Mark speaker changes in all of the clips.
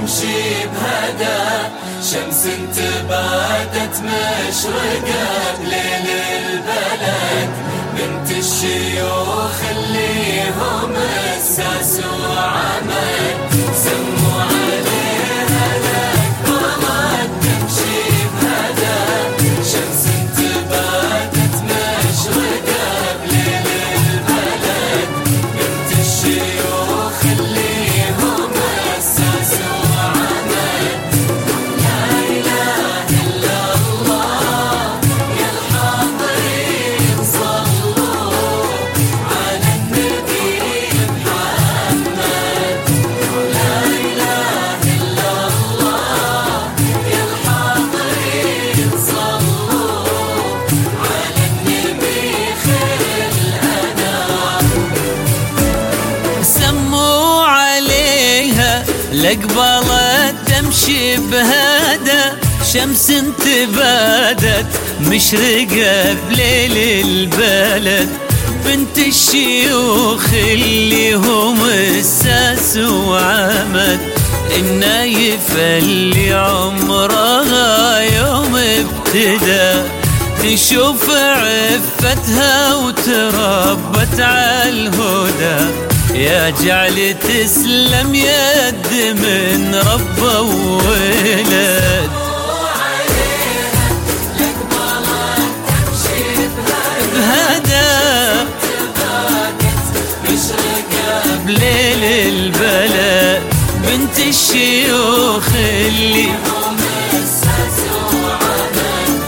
Speaker 1: تمشي بهدى، شمس تبادت مشرقة بليل البلد، بنت الشيوخ اللي هم اساس وعمد، سموا عليها الأكبر تمشي بهدى، شمس تبادت مشرقة بليل البلد، بنت الشيوخ اللي هم اساس وعمد. لا إله إلا الله يا الحاضرين صلوا على النبي محمد. لا إله إلا الله يا الحاضرين صلوا على النبي خير الأنام.
Speaker 2: سموا عليها لقبلت تمشي بهدى، شمس تبادت مشرقة بليل البلد، بنت الشيوخ اللي هم اساس وعمد، النايف اللي عمرها يوم ابتدى، نشوف عفتها وتربت على الهدى، يا جعل تسلم يد من رب وولد. بهدى بليل البلد، بنت الشيوخ اللي
Speaker 1: هم اساس وعمد.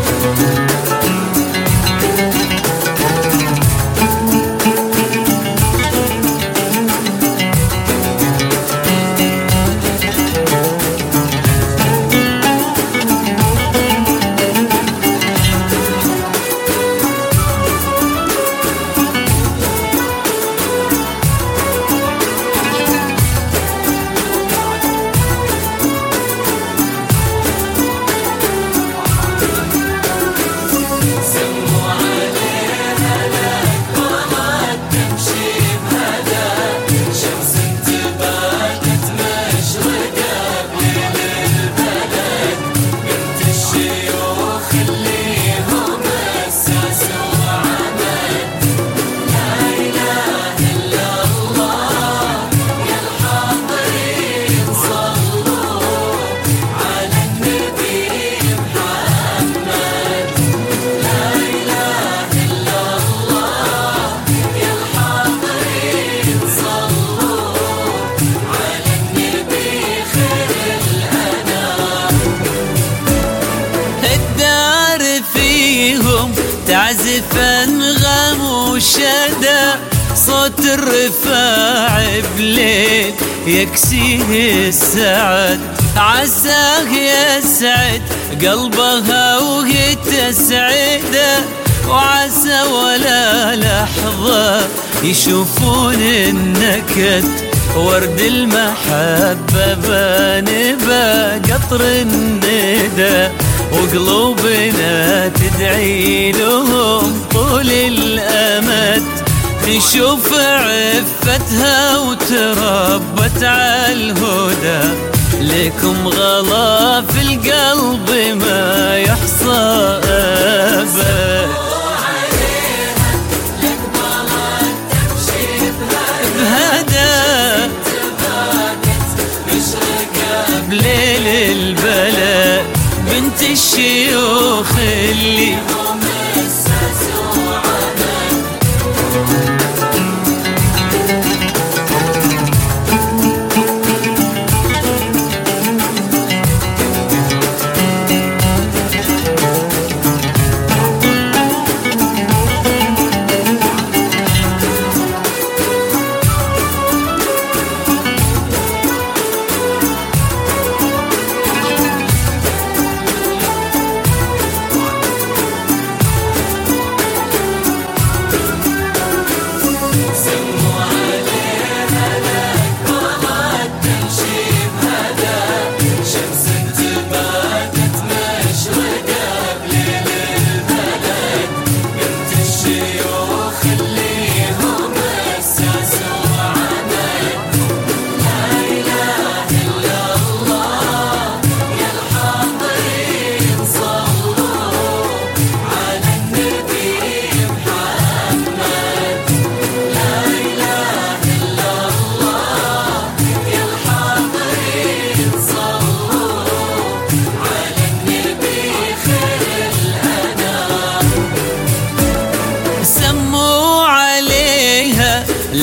Speaker 1: سموا عليها الأكبر تمشي بهدى، شمس تبادت مشرقة بليل البلد، بنت الشيوخ اللي هم اساس وعمد. لا إله إلا الله يا الحاضرين صلوا على النبي محمد. لا إله إلا الله يا الحاضرين صلوا على النبي خير الأنام.
Speaker 2: الدار فيهم تعزف انغام وشدى، صوت الرفاع بليل يكسيه السعد، عساه يسعد قلبها وهي تسعده، وعسى ولا لحظة يشوفون النكد، ورد المحبة بانبا قطر الندى، وقلوبنا تدعي لهم طول الأمد، نشوف عفتها وتربت على الهدى، لكم غلا في القلب ما يحصى أبد. بهدى بليل البلد، بنت الشيوخ اللي
Speaker 1: هم اساس وعمد.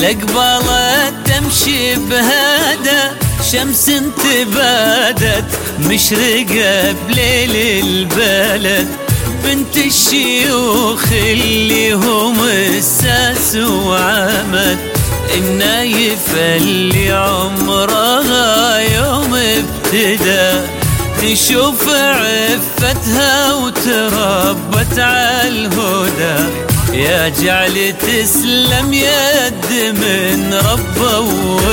Speaker 2: لقبلت تمشي بهدى، شمس تبادت مشرقة بليل البلد، بنت الشيوخ اللي هم الساس وعمد، النايفة اللي عمرها يوم ابتدى، نشوف عفتها وتربت على الهدى، يا جعل تسلم يد من ربه